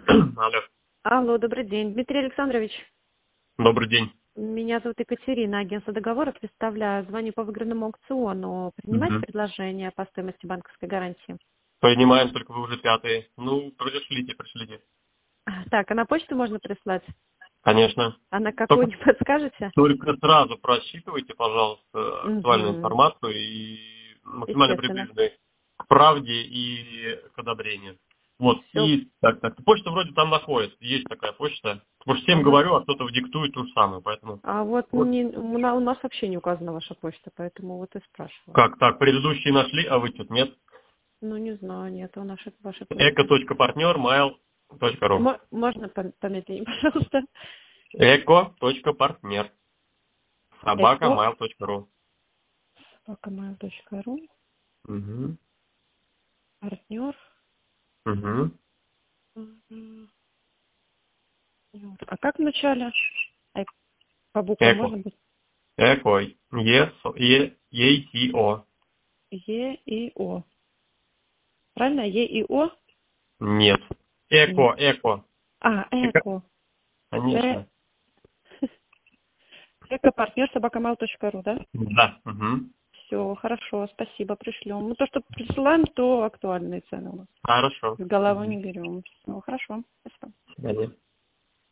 Алло. Алло, добрый день. Дмитрий Александрович, Добрый день. меня зовут Екатерина, агентство договора, представляю. Звоню по выигранному аукциону. Принимаете Угу. предложение по стоимости банковской гарантии? Принимаем, только вы уже пятые. Ну, пришлите. Так, а на почту можно прислать? Конечно. А на какую, Только, не подскажете? только сразу просчитывайте, пожалуйста, актуальную Угу. информацию и максимально Естественно. приближенной к правде и к одобрению. Вот, Все. и так. Почта вроде там находится, есть такая почта. Потому что А у всем нас, говорю, а кто-то диктует ту же самую, поэтому... а вот Вот. у нас вообще не указана ваша почта, поэтому вот и спрашиваю. Как так, предыдущие нашли, а вы тут нет? Ну, не знаю, нет у вашей почты. eco.partner.mail.ru Можно помедленнее, пожалуйста? eco.partner Эко, собака.mail.ru. собакамайл.ру, Угу. партнер. Угу. Вот. А как в начале? По буквам Эко. можно быть? Эко. Е-Е-Е-Си-О. Е и О. Правильно? Е и О? Нет. Нет. Эко. А, Эко. Эко. Конечно. Экопартнер собакамал.ру, да? Да. Угу. Все, хорошо, спасибо, пришлем. Ну, то, что присылаем, то актуальные цены у нас. Хорошо. С головой Угу. не берем. Ну, хорошо, спасибо. До свидания.